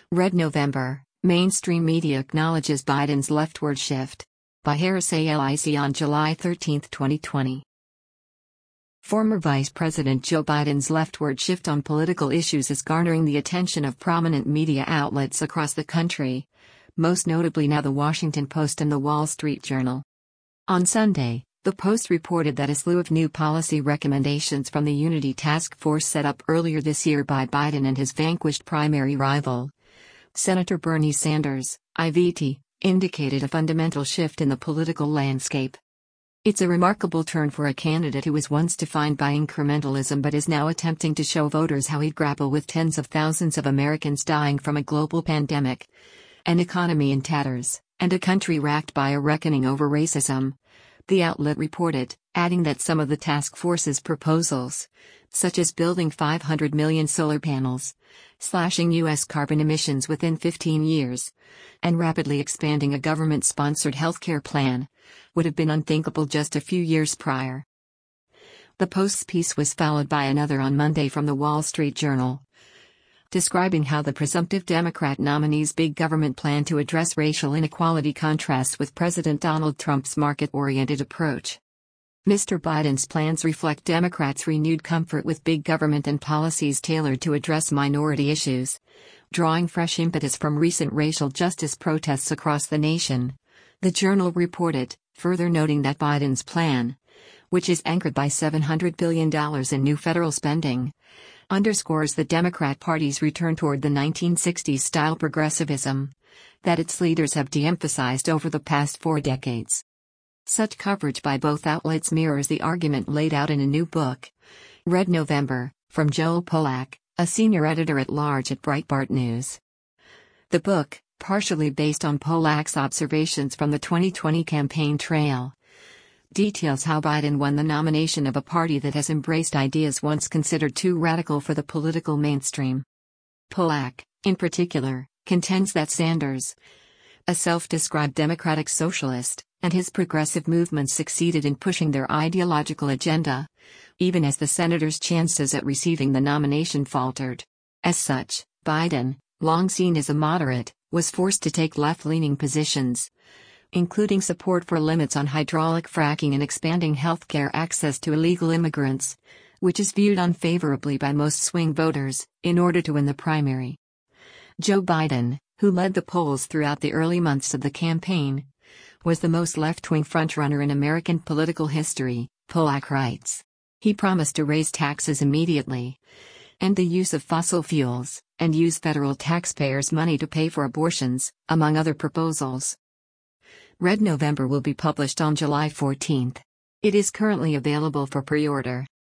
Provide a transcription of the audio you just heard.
Red November, mainstream media acknowledges Biden's leftward shift. By Harris ALIC on July 13, 2020. Former Vice President Joe Biden's leftward shift on political issues is garnering the attention of prominent media outlets across the country, most notably now The Washington Post and The Wall Street Journal. On Sunday, The Post reported that a slew of new policy recommendations from the Unity Task Force set up earlier this year by Biden and his vanquished primary rival, Senator Bernie Sanders, IVT, indicated a fundamental shift in the political landscape. It's a remarkable turn for a candidate who was once defined by incrementalism but is now attempting to show voters how he'd grapple with tens of thousands of Americans dying from a global pandemic, an economy in tatters, and a country racked by a reckoning over racism, the outlet reported, adding that some of the task force's proposals, such as building 500 million solar panels, slashing U.S. carbon emissions within 15 years, and rapidly expanding a government-sponsored healthcare plan, would have been unthinkable just a few years prior. The Post's piece was followed by another on Monday from The Wall Street Journal, describing how the presumptive Democrat nominee's big government plan to address racial inequality contrasts with President Donald Trump's market-oriented approach. Mr. Biden's plans reflect Democrats' renewed comfort with big government and policies tailored to address minority issues, drawing fresh impetus from recent racial justice protests across the nation, the Journal reported, further noting that Biden's plan, which is anchored by $700 billion in new federal spending, underscores the Democrat Party's return toward the 1960s-style progressivism that its leaders have de-emphasized over the past 4 decades. Such coverage by both outlets mirrors the argument laid out in a new book, Red November, from Joel Pollak, a senior editor-at-large at Breitbart News. The book, partially based on Pollak's observations from the 2020 campaign trail, details how Biden won the nomination of a party that has embraced ideas once considered too radical for the political mainstream. Pollak, in particular, contends that Sanders, a self-described democratic socialist, and his progressive movement succeeded in pushing their ideological agenda, even as the senator's chances at receiving the nomination faltered. As such, Biden, long seen as a moderate, was forced to take left-leaning positions, including support for limits on hydraulic fracking and expanding healthcare access to illegal immigrants, which is viewed unfavorably by most swing voters, in order to win the primary. Joe Biden, who led the polls throughout the early months of the campaign, was the most left-wing frontrunner in American political history, Pollak writes. He promised to raise taxes immediately, end the use of fossil fuels, and use federal taxpayers' money to pay for abortions, among other proposals. Red November will be published on July 14. It is currently available for pre-order.